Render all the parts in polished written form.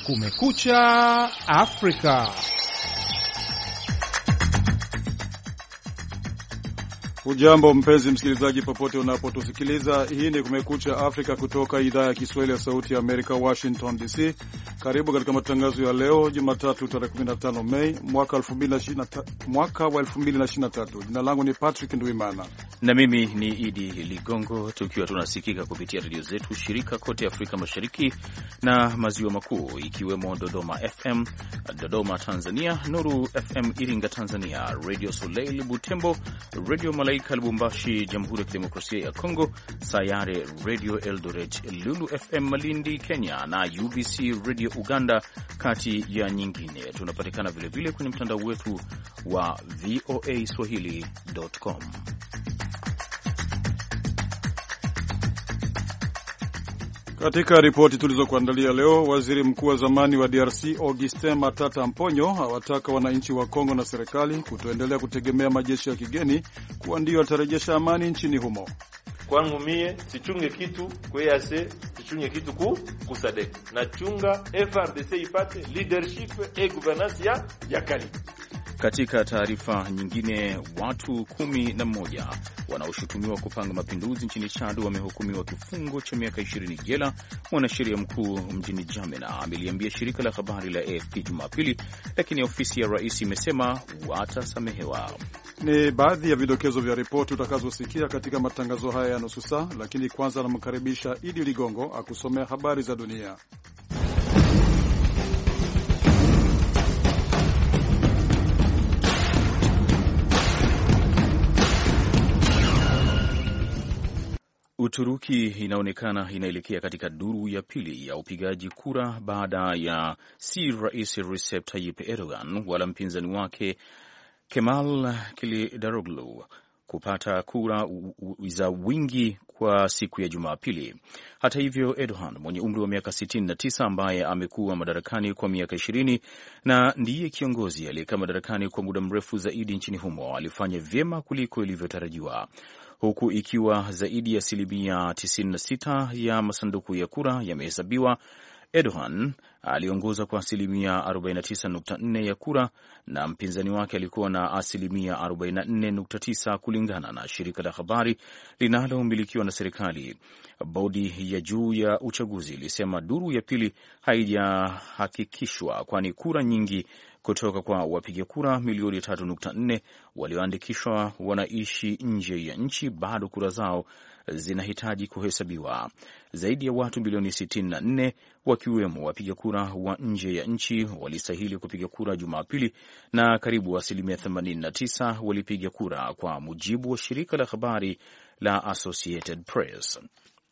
Kumekucha Afrika. Ujambo mpenzi msikilizaji popote unapotusikiliza. Hii ni Kumekucha Afrika kutoka idhaa ya Kiswahili ya Sauti ya Amerika, Washington DC. Karibu katika matangazo ya leo Jumatatu tarehe 15 Mei mwaka wa 2023. Jina langu ni Patrick Ndwimana na mimi ni Idi Ligongo, tukiwa tunasikika kupitia redio zetu shirika kote Afrika Mashariki na Maziwa Makuu, ikiwemo Dodoma FM Dodoma Tanzania, Nuru FM Iringa Tanzania, Radio Soleil Butembo, Radio Malaika Lubumbashi Jamhuri ya Kidemokrasia ya Kongo, Sayare Radio Eldoret, Lulu FM Malindi Kenya na UBC Radio Uganda, kati ya nyingine. Tunapatikana vilevile kwenye mtandao wetu wa voaswahili.com. Katika ripoti tulizokuandalia leo, waziri mkuu wa zamani wa DRC Augustin Matata Mponyo hawataka wananchi wa Kongo na serikali kutoendelea kutegemea majeshi ya kigeni kuwa ndio atarejesha amani nchini humo. Kwangu mie sichunge kitu kwa EAC, sichunge kitu ku SADC. Na chunga FRDC ipate leadership e governance ya kali. Katika taarifa nyingine, watu 11 wanaoshutumiwa kupanga mapinduzi nchini Chad wamehukumiwa kifungo cha miaka 20 jela. Mwanasheria mkuu mjini Jamena ameliambia shirika la habari la AFP Jumapili, lakini ofisi ya rais imesema watasamehewa. Ni baadhi ya vidokezo vya ripoti utakazosikia katika matangazo haya ya nusu saa, lakini kwanza namkaribisha Idi Ligongo akusomea habari za dunia. Uturuki inaonekana inaelekea katika duru ya pili ya upigaji kura baada ya si rais Recep Tayyip Erdogan wala mpinzani wake Kemal Kılıçdaroğlu kupata kura za wingi kwa siku ya Jumapili. Hata hivyo, Erdogan mwenye umri wa miaka 69 ambaye amekuwa madarakani kwa miaka 20 na ndiye kiongozi aliyekaa madarakani kwa muda mrefu zaidi nchini humo alifanya vyema kuliko ilivyotarajiwa. Huku ikiwa zaidi ya asilimia 96 ya masanduku ya kura yamehesabiwa, Erdogan aliongoza kwa asilimia 49.4 ya kura na mpinzani wake alikuwa na asilimia 44.9 kulingana na shirika la habari linalomilikiwa na serikali. Bodi ya juu ya uchaguzi ilisema duru ya pili haijahakikishwa, kwani kura nyingi kutoka kwa wapiga kura milioni 3.4 walioandikishwa wanaishi nje ya nchi, bado kura zao zinahitaji kuhesabiwa. Zaidi ya watu milioni 64 wakiwemo wapiga kura wa nje ya nchi walistahili kupiga kura Jumapili, na karibu asilimia 89 walipiga kura, kwa mujibu wa shirika la habari la Associated Press.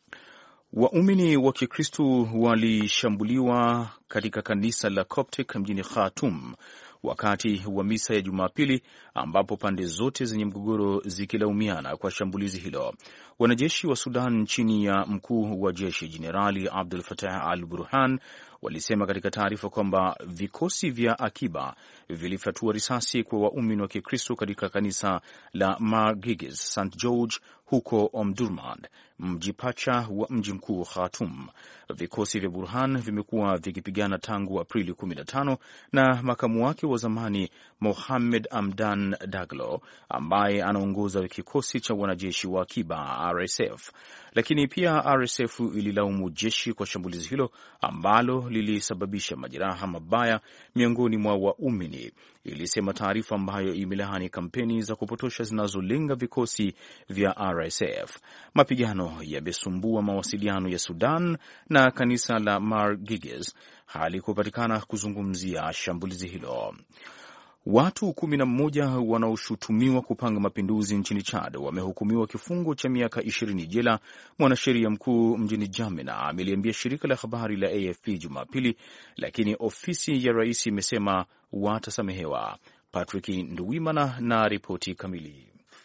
Waumini wa Kikristo walishambuliwa katika kanisa la Coptic mjini Khartoum wakati wa misa ya Jumapili, ambapo pande zote zenye mgogoro zikilaumiana kwa shambulizi hilo. Wanajeshi wa Sudan chini ya mkuu wa jeshi Jenerali Abdel Fattah al-Burhan walisema katika taarifa kwamba vikosi vya akiba vilifyatua risasi kwa waumini wa Kikristo katika kanisa la Margiges St George huko Omdurman, mji pacha wa mji mkuu Khartoum. Vikosi vya Burhan vimekuwa vikipigana tangu Aprili 15 na makamu wake wa zamani Mohamed Amdan Daglo, ambaye anaongoza kikosi cha wanajeshi wa akiba RSF. Lakini pia RSF ililaumu jeshi kwa shambulizi hilo ambalo lilisababisha majeraha mabaya miongoni mwa waumini, ilisema taarifa ambayo imelaani kampeni za kupotosha zinazolenga vikosi vya RSF. Mapigano yamesumbua mawasiliano ya Sudan na kanisa la Margiges hali kupatikana kuzungumzia shambulizi hilo. Watu 11 wanaoshutumiwa kupanga mapinduzi nchini Chad wamehukumiwa kifungo cha miaka 20 jela. Mwanasheria mkuu mjini Jamena ameliambia shirika la habari la AFP Jumapili, lakini ofisi ya rais imesema watasamehewa. Patrick Nduwimana na ripoti kamili.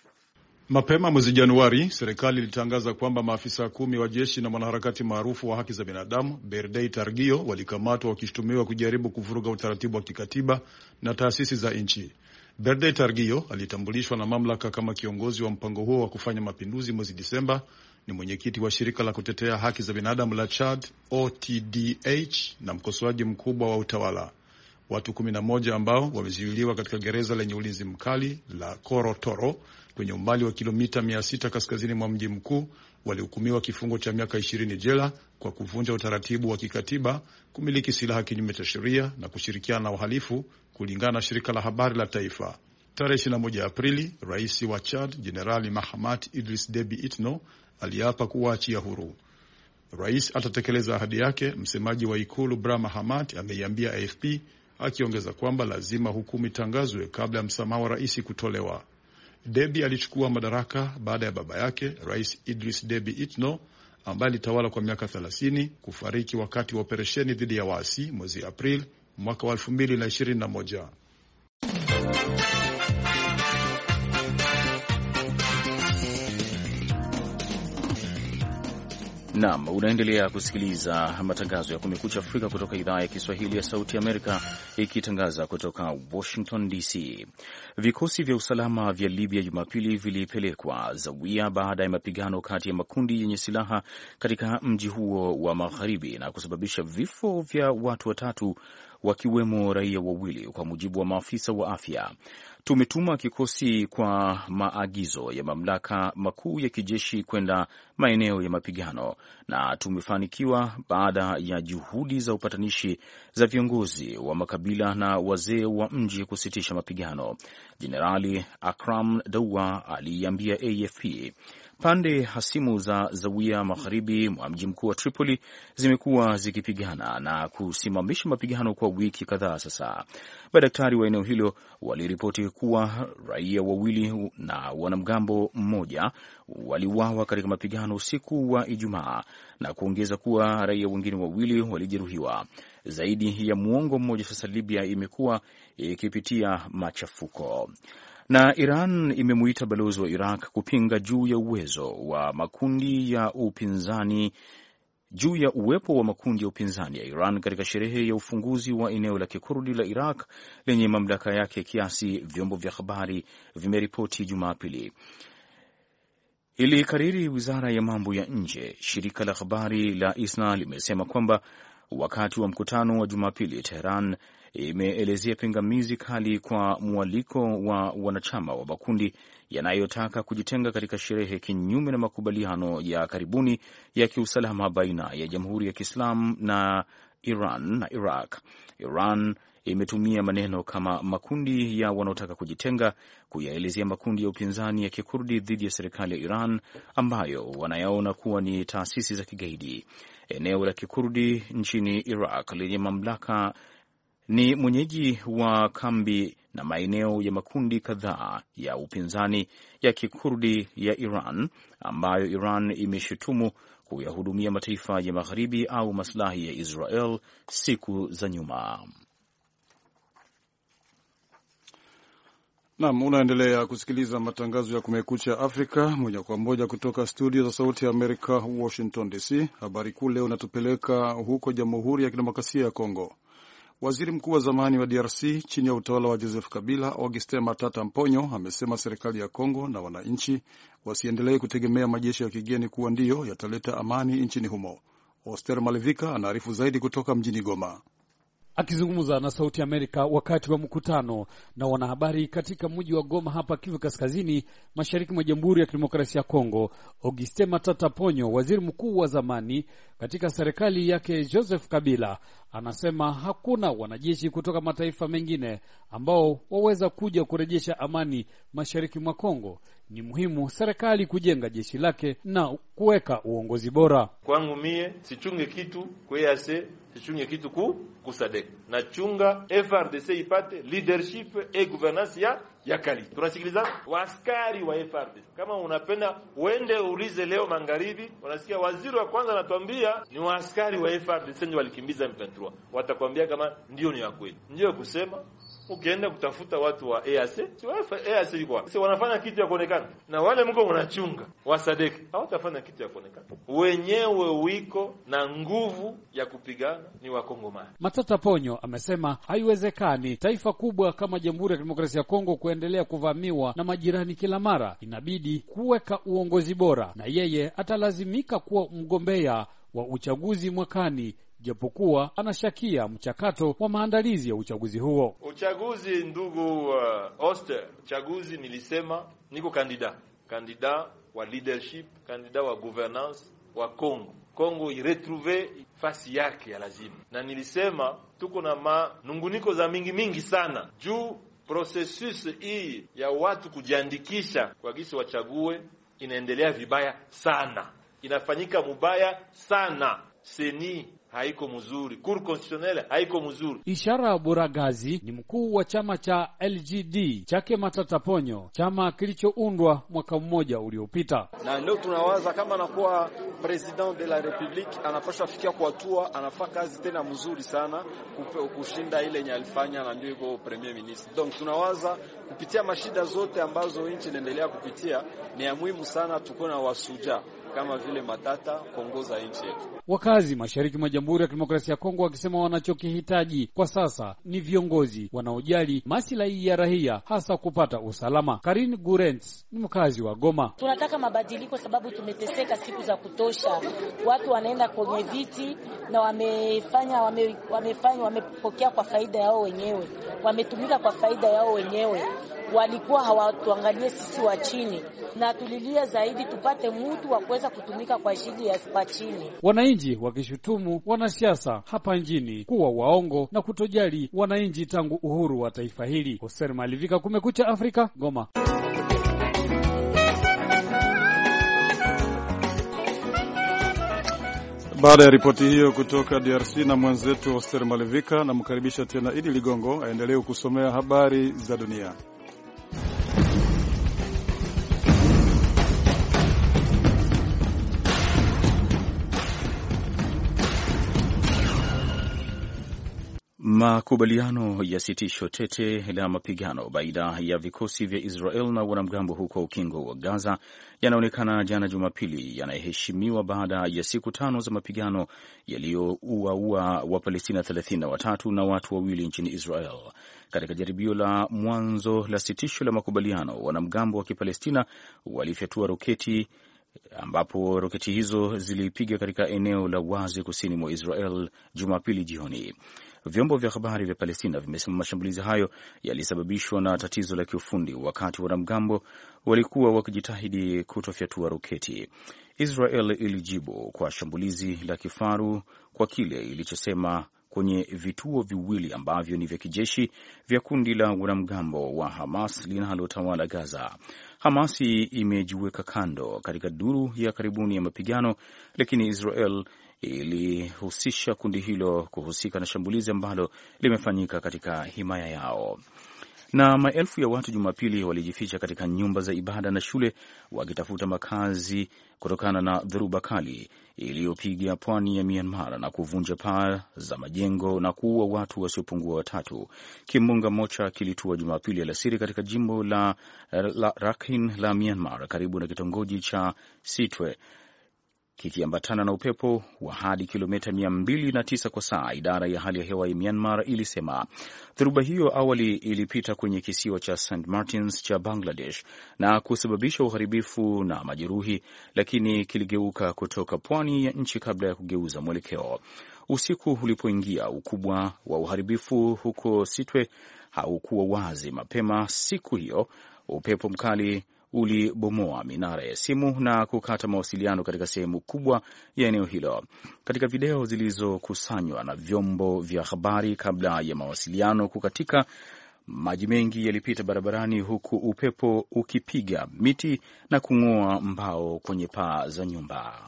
Mapema mwezi Januari, serikali ilitangaza kwamba maafisa 10 wa jeshi na mwanaharakati maarufu wa haki za binadamu Berdei Targio walikamatwa wakishutumiwa kujaribu kuvuruga utaratibu wa kikatiba na taasisi za nchi. Berdei Targio alitambulishwa na mamlaka kama kiongozi wa mpango huo wa kufanya mapinduzi mwezi Disemba, ni mwenyekiti wa shirika la kutetea haki za binadamu la Chad OTDH na mkosoaji mkubwa wa utawala. Watu 11 ambao wamezuiliwa katika gereza lenye ulinzi mkali la Korotoro kwenye umbali wa kilomita 600 kaskazini mwa mji mkuu walihukumiwa kifungo cha miaka 20 jela kwa kuvunja utaratibu wa kikatiba, kumiliki silaha kinyume cha sheria na kushirikiana na uhalifu, kulingana na shirika la habari la taifa. Tarehe 21 Aprili, rais wa Chad Jenerali Mahamat Idris Deby Itno aliapa kuwaachia huru. Rais atatekeleza ahadi yake, msemaji wa ikulu Brahma Hamad ameiambia AFP, akiongeza kwamba lazima hukumu itangazwe kabla ya msamaha wa rais kutolewa. Deby alichukua madaraka baada ya baba yake, Rais Idris Deby Itno, ambaye alitawala kwa miaka 30, kufariki wakati wa operesheni dhidi ya waasi mwezi Aprili mwaka wa 2021. Naam, unaendelea kusikiliza matangazo ya Kumekucha Afrika kutoka idhaa ya Kiswahili ya Sauti Amerika, ikitangaza kutoka Washington DC. Vikosi vya usalama vya Libya Jumapili vilipelekwa Zawiya baada ya mapigano kati ya makundi yenye silaha katika mji huo wa magharibi na kusababisha vifo vya watu watatu, wakiwemo raia wawili, kwa mujibu wa maafisa wa afya. Tumetuma kikosi kwa maagizo ya mamlaka makuu ya kijeshi kwenda maeneo ya mapigano na tumefanikiwa baada ya juhudi za upatanishi za viongozi wa makabila na wazee wa mji kusitisha mapigano, Jenerali Akram Dawa aliambia AFP. Pande hasimu za Zawiya magharibi mwa mji mkuu wa Tripoli zimekuwa zikipigana na kusimamisha mapigano kwa wiki kadhaa sasa. Madaktari wa eneo hilo waliripoti kuwa raia wawili na wanamgambo mmoja waliuawa katika mapigano usiku wa Ijumaa na kuongeza kuwa raia wengine wawili walijeruhiwa. Zaidi ya muongo mmoja sasa Libya imekuwa ikipitia machafuko. Na Iran imemuita balozi wa Iraq kupinga juu ya uwepo wa makundi ya upinzani ya Iran katika sherehe ya ufunguzi wa eneo la Kikurdi la Iraq lenye mamlaka yake, kiasi vyombo vya habari vimeripoti Jumapili. Ilikariri wizara ya mambo ya nje. Shirika la habari la ISNA limesema kwamba wakati wa mkutano wa Jumapili, Tehran imeelezea pingamizi kali kwa mwaliko wa wanachama wa makundi yanayotaka kujitenga katika sherehe, kinyume na makubaliano ya karibuni ya kiusalama baina ya Jamhuri ya Kiislamu na Iran na Iraq. Iran imetumia maneno kama makundi ya wanaotaka kujitenga kuyaelezea makundi ya upinzani ya Kikurdi dhidi ya serikali ya Iran ambayo wanayaona kuwa ni taasisi za kigaidi. Eneo la Kikurdi nchini Iraq lenye mamlaka ni mwenyeji wa kambi na maeneo ya makundi kadhaa ya upinzani ya Kikurdi ya Iran ambayo Iran imeshutumu kuyahudumia mataifa ya magharibi au maslahi ya Israel siku za nyuma. Naam, unaendelea kusikiliza matangazo ya Kumekucha Afrika moja kwa moja kutoka studio za Sauti ya Amerika, Washington DC. Habari kuu leo inatupeleka huko Jamhuri ya Kidemokrasia ya Kongo. Waziri mkuu wa zamani wa DRC chini ya utawala wa Joseph Kabila, Augustin Matata Mponyo, amesema serikali ya Kongo na wananchi wasiendelee kutegemea majeshi ya kigeni kuwa ndiyo yataleta amani nchini humo. Oster Malevika anaarifu zaidi kutoka mjini Goma. Akizungumza na Sauti Amerika wakati wa mkutano na wanahabari katika mji wa Goma hapa Kivu Kaskazini, mashariki mwa Jamhuri ya Kidemokrasia ya Kongo, Augustin Matata Ponyo, waziri mkuu wa zamani katika serikali yake Joseph Kabila, anasema hakuna wanajeshi kutoka mataifa mengine ambao waweza kuja kurejesha amani mashariki mwa Kongo. Ni muhimu serikali kujenga jeshi lake na kuweka uongozi bora. Kwangu mie sichunge kitu kwa EAC, sichunge kitu ku SADC. Na chunga FRDC ipate leadership et governance ya kali. Tunasikiliza waskari wa FRDC. Kama unapenda uende ulize leo magharibi, unasikia waziri wa kwanza anatuambia ni waskari wa FRDC ndio walikimbiza M23. Watakwambia kama ndio ni kweli. Ndio kusema Ukienda kutafuta watu wa EAC, si wa EAC ilikuwa si wanafanya kitu ya kuonekana, na wale mko mnachunga wa SADC hawatafanya kitu ya kuonekana. Wenyewe wiko na nguvu ya kupigana ni Wakongomani. Matata Ponyo amesema haiwezekani taifa kubwa kama Jamhuri ya Kidemokrasia ya Kongo kuendelea kuvamiwa na majirani kila mara. Inabidi kuweka uongozi bora, na yeye atalazimika kuwa mgombea wa uchaguzi mwakani, japokuwa anashakia mchakato wa maandalizi ya uchaguzi huo. Uchaguzi, ndugu Oster, uchaguzi nilisema niko kandida wa leadership, kandida wa governance wa Kongo iretrouve fasi yake ya lazima, na nilisema tuko na manunguniko za mingi sana juu processus hii ya watu kujiandikisha kwa gisi wachague inaendelea vibaya sana, inafanyika mubaya sana. Seni haiko mzuri, Cour constitutionnelle haiko mzuri. Ishara Buragazi ni mkuu wa chama cha LGD chake Matata Ponyo, chama kilichoundwa mwaka mmoja uliopita. Na leo tunawaza kama anakuwa president de la republique anapaswa fikia kwa hatua, anafanya kazi tena mzuri sana kushinda ile yenye alifanya na ndio iko premier ministre. Donc tunawaza kupitia mashida zote ambazo nchi inaendelea kupitia, ni ya muhimu sana tuko na wasuja kama vile Matata kuongoza nchi yetu. Wakazi mashariki mwa Jamhuri ya Kidemokrasia ya Kongo wakisema wanachokihitaji kwa sasa ni viongozi wanaojali maslahi ya raia, hasa kupata usalama. Karin Gurens ni mkazi wa Goma. Tunataka mabadiliko sababu tumeteseka siku za kutosha. Watu wanaenda kwenye viti na wamepokea kwa faida yao wenyewe. Wametumika kwa faida yao wenyewe. Walikuwa hawatuangalie sisi wa chini, na tulilia zaidi tupate mtu wa kuweza kutumika kwa ajili ya wa chini. Wananchi wakishutumu wanasiasa hapa nchini kuwa waongo na kutojali wananchi tangu uhuru wa taifa hili. Hoser Malivika, Kumekucha Afrika, Goma. Baada ya ripoti hiyo kutoka DRC na mwenzetu Hoser Malivika, namkaribisha tena Idi Ligongo aendelee kusomea habari za dunia. Makubaliano ya sitisho tete la mapigano baina ya vikosi vya Israel na wanamgambo huko Ukingo wa Gaza yanaonekana jana Jumapili yanaheshimiwa baada ya siku 5 za mapigano yaliyoua Wapalestina 33 na watu wawili nchini Israel. Katika jaribio la mwanzo la sitisho la makubaliano, wanamgambo wa Kipalestina walifyatua roketi, ambapo roketi hizo zilipiga katika eneo la wazi kusini mwa Israel Jumapili jioni. Vyombo vya habari vya Palestina vimesema mashambulizi hayo yalisababishwa na tatizo la kiufundi wakati wanamgambo walikuwa wakijitahidi kutofyatua roketi. Israel ilijibu kwa shambulizi la kifaru kwa kile ilichosema kwenye vituo viwili ambavyo ni vya kijeshi vya kundi la wanamgambo wa Hamas linalotawala Gaza. Hamasi imejiweka kando katika duru ya karibuni ya mapigano, lakini Israel ilihusisha kundi hilo kuhusika na shambulizi ambalo limefanyika katika himaya yao. Na maelfu ya watu Jumapili walijificha katika nyumba za ibada na shule wakitafuta makazi kutokana na dhoruba kali iliyopiga pwani ya Myanmar na kuvunja paa za majengo na kuua watu wasiopungua 3. Kimbunga Mocha kilitua Jumapili alasiri katika jimbo la Rakhine la Myanmar karibu na kitongoji cha Sitwe, kikiambatana na upepo wa hadi kilomita 209 kwa saa. Idara ya hali ya hewa ya Myanmar ilisema dhoruba hiyo awali ilipita kwenye kisiwa cha St. Martins cha Bangladesh na kusababisha uharibifu na majeruhi, lakini kiligeuka kutoka pwani ya nchi kabla ya kugeuza mwelekeo. Usiku ulipoingia, ukubwa wa uharibifu huko Sitwe haukuwa wazi. Mapema siku hiyo, upepo mkali ulibomoa minara ya simu na kukata mawasiliano katika sehemu kubwa ya eneo hilo. Katika video zilizokusanywa na vyombo vya habari kabla ya mawasiliano kukatika, maji mengi yalipita barabarani huku upepo ukipiga miti na kung'oa mbao kwenye paa za nyumba.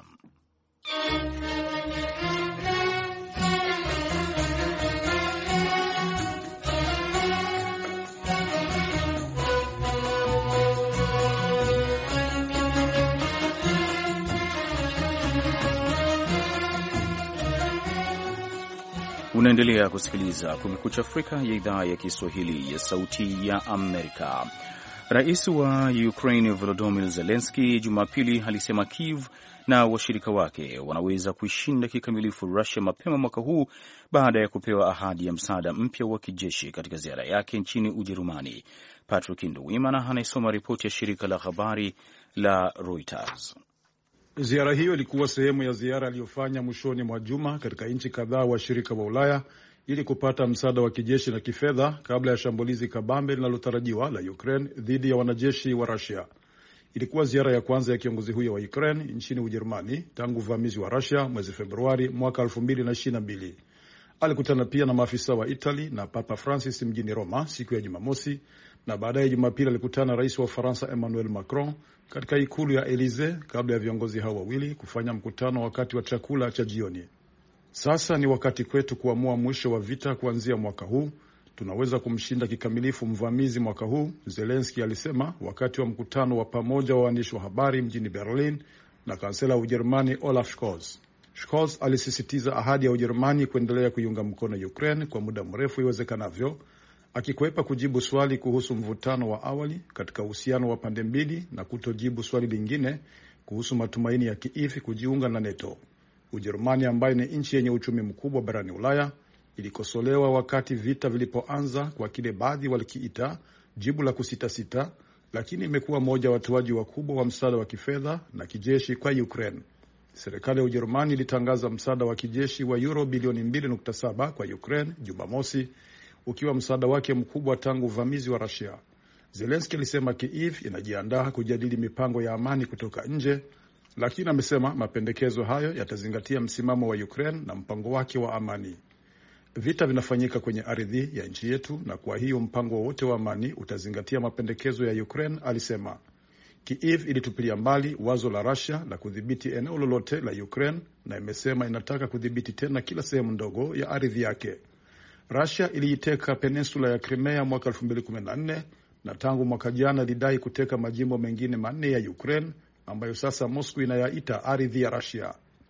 Unaendelea kusikiliza Kumekucha Afrika ya idhaa ya Kiswahili ya Sauti ya Amerika. Rais wa Ukraine Volodymyr Zelensky Jumapili alisema Kiev na washirika wake wanaweza kuishinda kikamilifu Russia mapema mwaka huu baada ya kupewa ahadi ya msaada mpya wa kijeshi katika ziara yake nchini Ujerumani. Patrick Nduwimana anayesoma ripoti ya shirika la habari la Reuters. Ziara hiyo ilikuwa sehemu ya ziara aliyofanya mwishoni mwa juma katika nchi kadhaa washirika wa Ulaya ili kupata msaada wa kijeshi na kifedha kabla ya shambulizi kabambe linalotarajiwa la Ukraine dhidi ya wanajeshi wa Russia. Ilikuwa ziara ya kwanza ya kiongozi huyo wa Ukraine nchini Ujerumani tangu uvamizi wa Russia mwezi Februari mwaka 2022. Alikutana pia na maafisa wa Italy na Papa Francis mjini Roma siku ya Jumamosi, na baadaye Jumapili alikutana na rais wa Ufaransa Emmanuel Macron katika ikulu ya Elysee kabla ya viongozi hao wawili kufanya mkutano wakati wa chakula cha jioni. Sasa ni wakati kwetu kuamua mwisho wa vita kuanzia mwaka huu. Tunaweza kumshinda kikamilifu mvamizi mwaka huu, Zelensky alisema wakati wa mkutano wa pamoja wa waandishi wa habari mjini Berlin na kansela wa Ujerumani Olaf Scholz. Scholz alisisitiza ahadi ya Ujerumani kuendelea kuiunga mkono Ukraine kwa muda mrefu iwezekanavyo, akikwepa kujibu swali kuhusu mvutano wa awali katika uhusiano wa pande mbili na kutojibu swali lingine kuhusu matumaini ya Kiev kujiunga na NATO. Ujerumani ambayo ni nchi yenye uchumi mkubwa barani Ulaya ilikosolewa wakati vita vilipoanza kwa kile baadhi walikiita jibu la kusitasita, lakini imekuwa moja wa watoaji wakubwa wa msaada wa kifedha na kijeshi kwa Ukraine. Serikali ya Ujerumani ilitangaza msaada wa kijeshi wa euro bilioni 2.7 kwa Ukraine Jumamosi, ukiwa msaada wake mkubwa tangu uvamizi wa Russia. Zelensky alisema Kiev inajiandaa kujadili mipango ya amani kutoka nje, lakini amesema mapendekezo hayo yatazingatia msimamo wa Ukraine na mpango wake wa amani. Vita vinafanyika kwenye ardhi ya nchi yetu, na kwa hiyo mpango wowote wa amani utazingatia mapendekezo ya Ukraine, alisema. Kiev ilitupilia mbali wazo la Russia la kudhibiti eneo lolote la Ukraine na imesema inataka kudhibiti tena kila sehemu ndogo ya ardhi yake. Russia iliiteka peninsula ya Crimea mwaka 2014 na tangu mwaka jana ilidai kuteka majimbo mengine 4 ya Ukraine ambayo sasa Moscow inayaita ardhi ya Russia.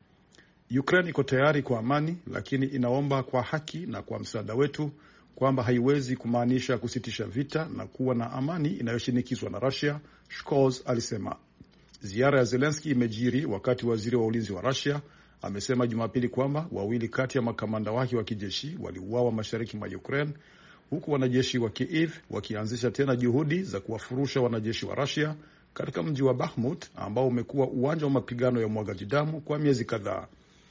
Ukraine iko tayari kwa amani, lakini inaomba kwa haki na kwa msaada wetu, kwamba haiwezi kumaanisha kusitisha vita na kuwa na amani inayoshinikizwa na Russia, Scholz alisema. Ziara ya Zelensky imejiri wakati waziri wa ulinzi wa Russia amesema Jumapili kwamba wawili kati ya makamanda wake wa kijeshi waliuawa mashariki mwa Ukraine, huku wanajeshi wa Kiev wakianzisha tena juhudi za kuwafurusha wanajeshi wa Russia katika mji wa Bakhmut ambao umekuwa uwanja wa mapigano ya mwagaji damu kwa miezi kadhaa.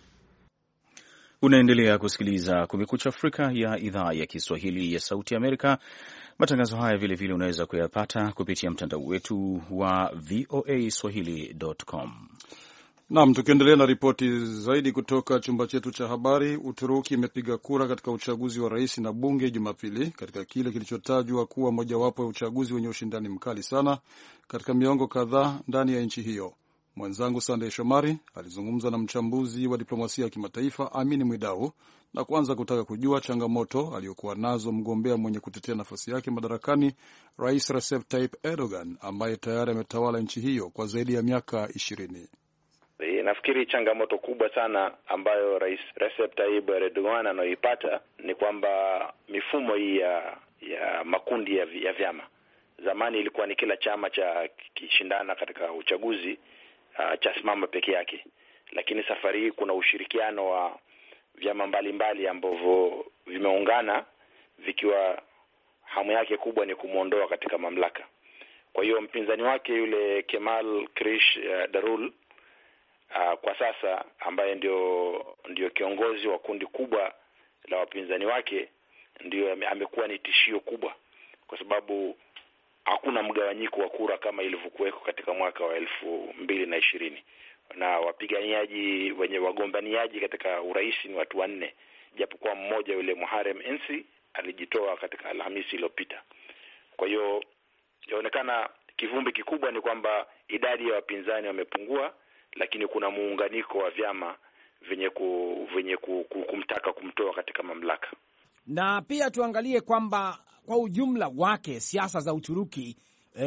Unaendelea kusikiliza Kumekucha Afrika ya idhaa ya Kiswahili ya Sauti Amerika. Matangazo haya vilevile unaweza kuyapata kupitia mtandao wetu wa voaswahili.com. Naam, tukiendelea na ripoti zaidi kutoka chumba chetu cha habari. Uturuki imepiga kura katika uchaguzi wa rais na bunge Jumapili, katika kile kilichotajwa kuwa mojawapo ya uchaguzi wenye ushindani mkali sana katika miongo kadhaa ndani ya nchi hiyo. Mwenzangu Sandey Shomari alizungumza na mchambuzi wa diplomasia ya kimataifa Amini Mwidau na kuanza kutaka kujua changamoto aliyokuwa nazo mgombea mwenye kutetea nafasi yake madarakani, Rais Recep Tayyip Erdogan, ambaye tayari ametawala nchi hiyo kwa zaidi ya miaka 20. Nafikiri changamoto kubwa sana ambayo Rais Recep Tayyip Erdogan anayoipata ni kwamba mifumo hii ya makundi ya vyama. Zamani ilikuwa ni kila chama cha kishindana katika uchaguzi cha simama peke yake, lakini safari hii kuna ushirikiano wa vyama mbalimbali ambavyo vimeungana vikiwa hamu yake kubwa ni kumuondoa katika mamlaka. Kwa hiyo mpinzani wake yule Kemal Kılıçdaroğlu kwa sasa, ambaye ndio kiongozi wa kundi kubwa la wapinzani wake, ndio amekuwa ni tishio kubwa, kwa sababu hakuna mgawanyiko wa kura kama ilivyokuweko katika mwaka wa 2020, na wapiganiaji wenye wagombaniaji katika urais ni watu 4, japokuwa mmoja yule Muharrem Ince alijitoa katika Alhamisi iliyopita. Kwa hiyo inaonekana kivumbi kikubwa ni kwamba idadi ya wapinzani wamepungua, lakini kuna muunganiko wa vyama venye kumtaka kumtoa katika mamlaka. Na pia tuangalie kwamba kwa ujumla wake siasa za Uturuki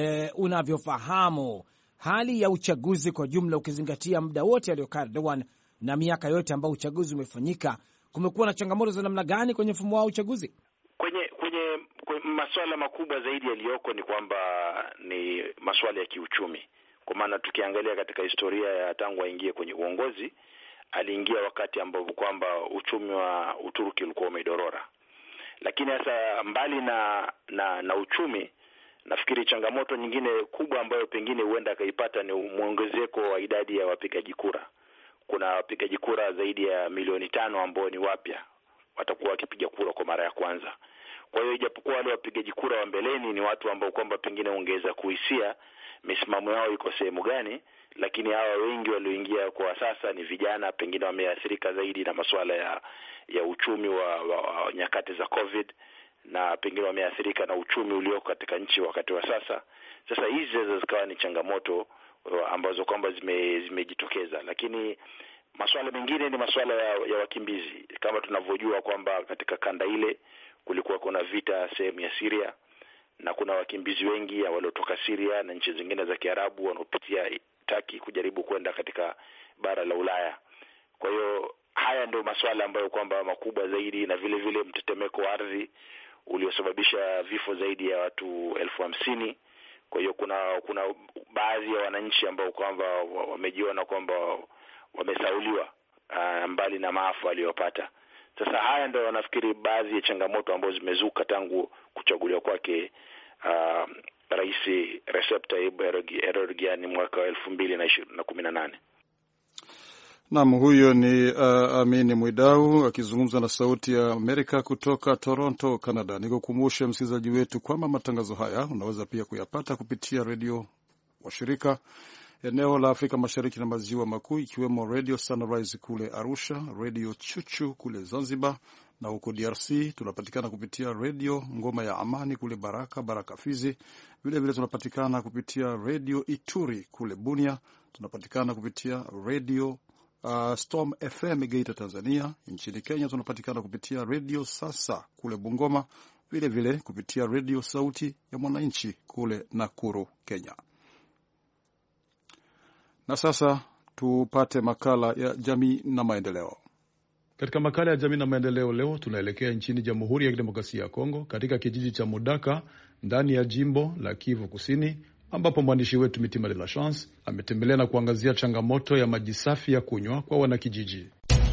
unavyofahamu hali ya uchaguzi kwa jumla, ukizingatia muda wote aliokaa Erdogan na miaka yote ambayo uchaguzi umefanyika, kumekuwa na changamoto za namna gani kwenye mfumo wa uchaguzi? Kwenye masuala makubwa zaidi yaliyoko ni kwamba ni masuala ya kiuchumi. Kwa maana tukiangalia katika historia ya tangu aingie kwenye uongozi, aliingia wakati ambapo kwamba uchumi wa Uturuki ulikuwa umedorora. Lakini sasa mbali na uchumi, nafikiri changamoto nyingine kubwa ambayo pengine huenda akaipata ni muongezeko wa idadi ya wapigaji kura. Kuna wapigaji kura zaidi ya milioni 5 ambao ni wapya watakuwa wakipiga kura kwa mara ya kwanza. Kwa hiyo ijapokuwa wale wapigaji kura wa mbeleni ni watu ambao kwamba pengine ongeza kuhisia misimamo yao iko sehemu gani, lakini hawa wengi walioingia kwa sasa ni vijana, pengine wameathirika zaidi na masuala ya uchumi wa nyakati za COVID, na pengine wameathirika na uchumi ulioko katika nchi wakati wa sasa. Sasa hizi zinaweza zikawa ni changamoto ambazo kwamba zimejitokeza, lakini masuala mengine ni masuala ya wakimbizi. Kama tunavyojua kwamba katika kanda ile kulikuwa kuna vita sehemu ya Syria, na kuna wakimbizi wengi waliotoka Syria na nchi zingine za Kiarabu wanaopitia Turkey kujaribu kwenda katika bara la Ulaya. Kwa hiyo haya ndio masuala ambayo kwamba makubwa zaidi, na vile vile mtetemeko wa ardhi uliosababisha vifo zaidi ya watu 50,000. Kwa hiyo kuna baadhi ya wananchi ambao kwamba wamejiona kwamba wamesauliwa mbali na maafa waliyopata. Sasa haya ndio nafikiri baadhi ya changamoto ambazo zimezuka tangu kuchaguliwa kwake Rais Recep Tayyip Erdogan mwaka 2018. Naam, huyo ni Amini Mwidau akizungumza na Sauti ya Amerika kutoka Toronto, Canada. Nikukumbushe msikilizaji wetu kwamba matangazo haya unaweza pia kuyapata kupitia redio washirika eneo la Afrika Mashariki na Maziwa Makuu, ikiwemo Radio Sunrise kule Arusha, Radio Chuchu kule Zanzibar, na huko DRC tunapatikana kupitia Radio Ngoma ya Amani kule Baraka Fizi. Vile vile tunapatikana kupitia Radio Ituri kule Bunia, tunapatikana kupitia Radio Storm FM Geita Tanzania. Nchini Kenya tunapatikana kupitia Radio Sasa kule Bungoma, vile vile kupitia Radio Sauti ya Mwananchi kule Nakuru, Kenya. Na sasa tupate makala ya jamii na maendeleo. Katika makala ya jamii na maendeleo leo tunaelekea nchini Jamhuri ya Kidemokrasia ya Kongo, katika kijiji cha Mudaka ndani ya jimbo la Kivu Kusini, ambapo mwandishi wetu Mitima de la Chance ametembelea na kuangazia changamoto ya maji safi ya kunywa kwa wanakijiji.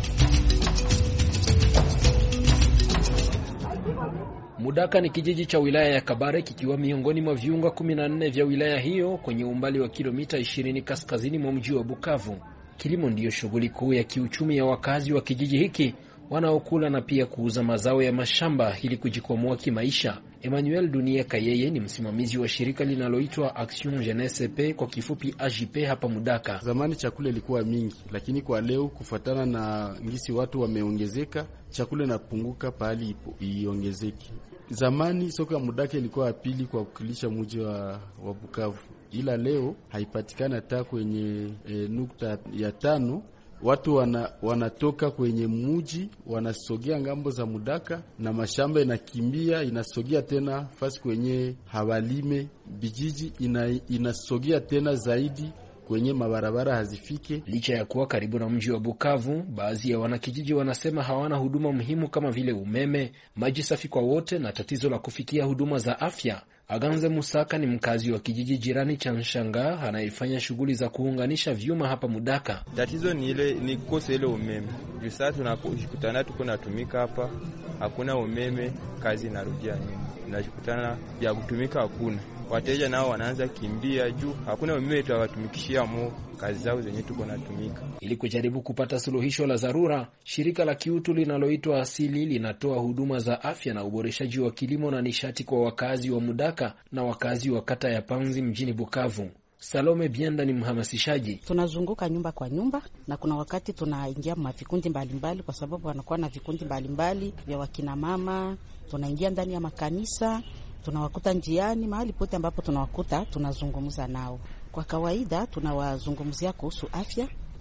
Mudaka ni kijiji cha wilaya ya Kabare, kikiwa miongoni mwa viunga 14 vya wilaya hiyo kwenye umbali wa kilomita 20 kaskazini mwa mji wa Bukavu. Kilimo ndiyo shughuli kuu ya kiuchumi ya wakazi wa kijiji hiki, wanaokula na pia kuuza mazao ya mashamba ili kujikwamua kimaisha. Emmanuel Dunia Kayeye ni msimamizi wa shirika linaloitwa Action Jeunesse P, kwa kifupi AJP, hapa Mudaka. Zamani chakula ilikuwa mingi, lakini kwa leo kufuatana na ngisi watu wameongezeka, chakula inapunguka pahali iongezeke. Zamani soko ya Mudaka ilikuwa pili kwa kukilisha mji wa Bukavu, ila leo haipatikana hata kwenye nukta ya 5. Watu wanatoka kwenye muji wanasogea ngambo za Mudaka, na mashamba inakimbia inasogea tena fasi kwenye hawalime, bijiji inasogea tena zaidi kwenye mabarabara hazifike. Licha ya kuwa karibu na mji wa Bukavu, baadhi ya wanakijiji wanasema hawana huduma muhimu kama vile umeme, maji safi kwa wote na tatizo la kufikia huduma za afya. Aganze Musaka ni mkazi wa kijiji jirani cha Nshanga anayefanya shughuli za kuunganisha vyuma hapa Mudaka. Tatizo ni kukosa ile umeme. Juu sasa tunakutana tuko natumika hapa, hakuna umeme, kazi inarudia nyuma. Tunajikutana ya kutumika hakuna. Wateja nao wanaanza kimbia juu hakuna umeme, tutawatumikishia kazi zao zenye tuko natumika. Ili kujaribu kupata suluhisho la dharura, shirika la kiutu linaloitwa Asili linatoa huduma za afya na uboreshaji wa kilimo na nishati kwa wakazi wa Mudaka na wakazi wa kata ya Panzi mjini Bukavu. Salome Bienda ni mhamasishaji. Tunazunguka nyumba kwa nyumba, na kuna wakati tunaingia vikundi mbalimbali, kwa sababu wanakuwa na vikundi mbalimbali vya wakina mama. Tunaingia ndani ya makanisa, tunawakuta njiani, mahali pote ambapo tunawakuta tunazungumza nao. Kwa kawaida tunawazungumzia kuhusu afya,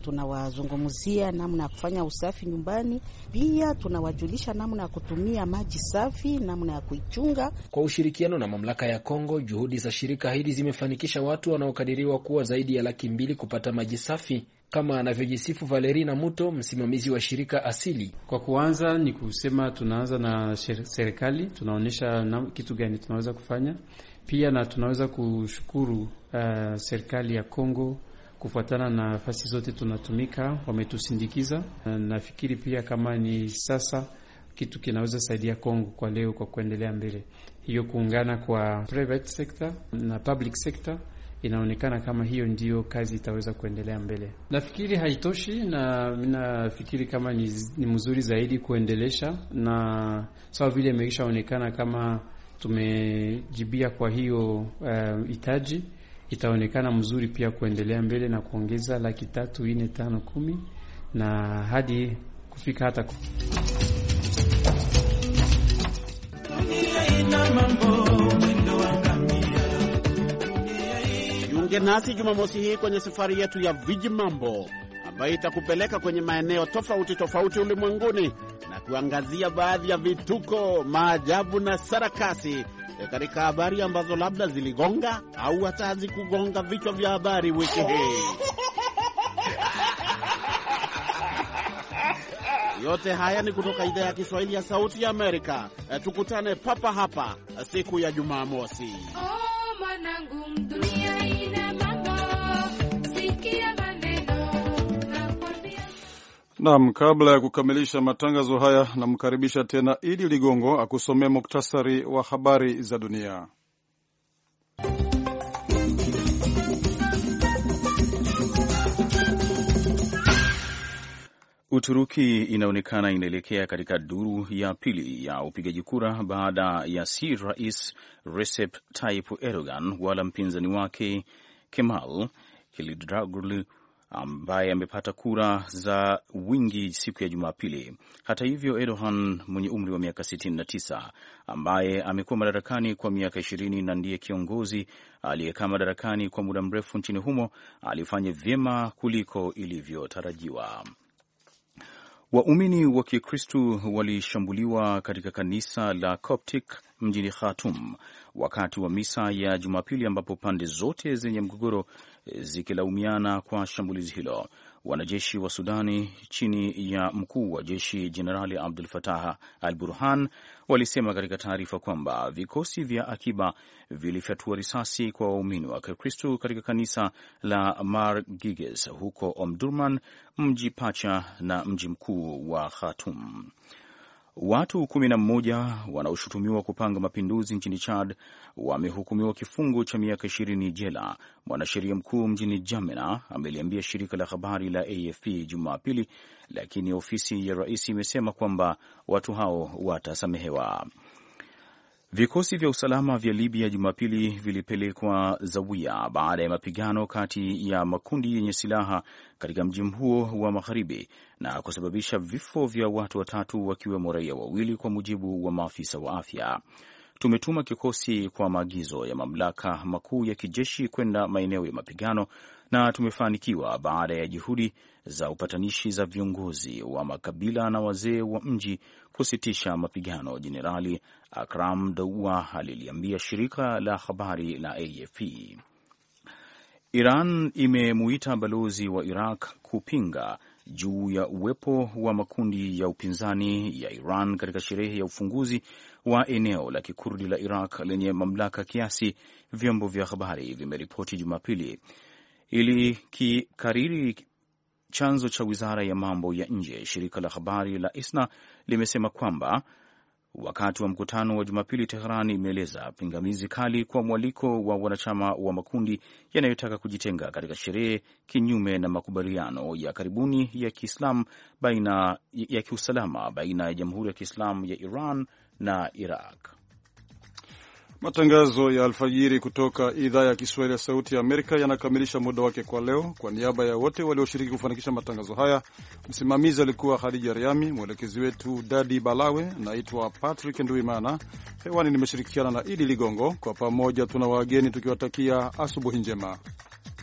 tunawazungumzia namna ya kufanya usafi nyumbani, pia tunawajulisha namna ya kutumia maji safi, namna ya kuichunga. Kwa ushirikiano na mamlaka ya Kongo, juhudi za shirika hili zimefanikisha watu wanaokadiriwa kuwa zaidi ya 200,000 kupata maji safi, kama anavyojisifu Valerina Muto, msimamizi wa shirika Asili. Kwa kuanza ni kusema tunaanza na serikali, tunaonyesha kitu gani tunaweza kufanya. Pia na tunaweza kushukuru serikali ya Kongo kufuatana na nafasi zote tunatumika, wametusindikiza. Nafikiri pia kama ni sasa kitu kinaweza saidia Kongo kwa leo kwa kuendelea mbele, hiyo kuungana kwa private sector na public sector, inaonekana kama hiyo ndiyo kazi itaweza kuendelea mbele. Nafikiri haitoshi, na nafikiri kama ni mzuri zaidi kuendelesha, na sawa vile imeshaonekana kama tumejibia kwa hiyo hitaji, itaonekana mzuri pia kuendelea mbele na kuongeza 3, 4, 5, 10 na hadi kufika hata Jiunge nasi Jumamosi hii kwenye safari yetu ya Viji Mambo ambayo itakupeleka kwenye maeneo tofauti tofauti ulimwenguni na kuangazia baadhi ya vituko, maajabu na sarakasi katika habari ambazo labda ziligonga au hata hazikugonga vichwa vya habari wiki hii. Yote haya ni kutoka idhaa ya Kiswahili ya Sauti ya Amerika. Tukutane papa hapa siku ya Jumamosi. Naam, kabla ya kukamilisha matangazo haya, namkaribisha tena Idi Ligongo akusomea muktasari wa habari za dunia. Uturuki inaonekana inaelekea katika duru ya pili ya upigaji kura baada ya si Rais Recep Tayyip Erdogan wala mpinzani wake Kemal Kılıçdaroğlu ambaye amepata kura za wingi siku ya Jumapili. Hata hivyo, Erdogan mwenye umri wa miaka 69 ambaye amekuwa madarakani kwa miaka 20 na ndiye kiongozi aliyekaa madarakani kwa muda mrefu nchini humo alifanya vyema kuliko ilivyotarajiwa. Waumini wa Kikristo walishambuliwa katika kanisa la Coptic mjini Khartoum wakati wa misa ya Jumapili, ambapo pande zote zenye mgogoro zikilaumiana kwa shambulizi hilo. Wanajeshi wa Sudani chini ya mkuu wa jeshi Jenerali Abdul Fattah al-Burhan walisema katika taarifa kwamba vikosi vya akiba vilifyatua risasi kwa waumini wa Kikristo katika kanisa la Mar Giges huko Omdurman, mji pacha na mji mkuu wa Khartoum. Watu 11 wanaoshutumiwa kupanga mapinduzi nchini Chad wamehukumiwa kifungo cha miaka 20 jela. Mwanasheria mkuu mjini Jamena ameliambia shirika la habari la AFP Jumapili, lakini ofisi ya rais imesema kwamba watu hao watasamehewa. Vikosi vya usalama vya Libya Jumapili vilipelekwa Zawiya baada ya mapigano kati ya makundi yenye silaha katika mji huo wa magharibi na kusababisha vifo vya watu 3 wakiwemo raia 2 kwa mujibu wa maafisa wa afya. Tumetuma kikosi kwa maagizo ya mamlaka makuu ya kijeshi kwenda maeneo ya mapigano na tumefanikiwa baada ya juhudi za upatanishi za viongozi wa makabila na wazee wa mji kusitisha mapigano, Jenerali Akram Daua aliliambia shirika la habari la AFP. Iran imemuita balozi wa Iraq kupinga juu ya uwepo wa makundi ya upinzani ya Iran katika sherehe ya ufunguzi wa eneo la Kikurdi la Iraq lenye mamlaka kiasi, vyombo vya habari vimeripoti Jumapili. Ili kikariri chanzo cha wizara ya mambo ya nje, shirika la habari la ISNA limesema kwamba wakati wa mkutano wa Jumapili, Tehran imeeleza pingamizi kali kwa mwaliko wa wanachama wa makundi yanayotaka kujitenga katika sherehe, kinyume na makubaliano ya karibuni ya Kiislamu ya kiusalama baina ya Jamhuri ya Kiislamu ya Iran na Iraq. Matangazo ya alfajiri kutoka idhaa ya Kiswahili ya Sauti ya Amerika yanakamilisha muda wake kwa leo. Kwa niaba ya wote walioshiriki kufanikisha matangazo haya, msimamizi alikuwa Khadija Riami, mwelekezi wetu Dadi Balawe. Naitwa Patrick Nduimana, hewani nimeshirikiana na Idi Ligongo. Kwa pamoja tuna wageni tukiwatakia asubuhi njema.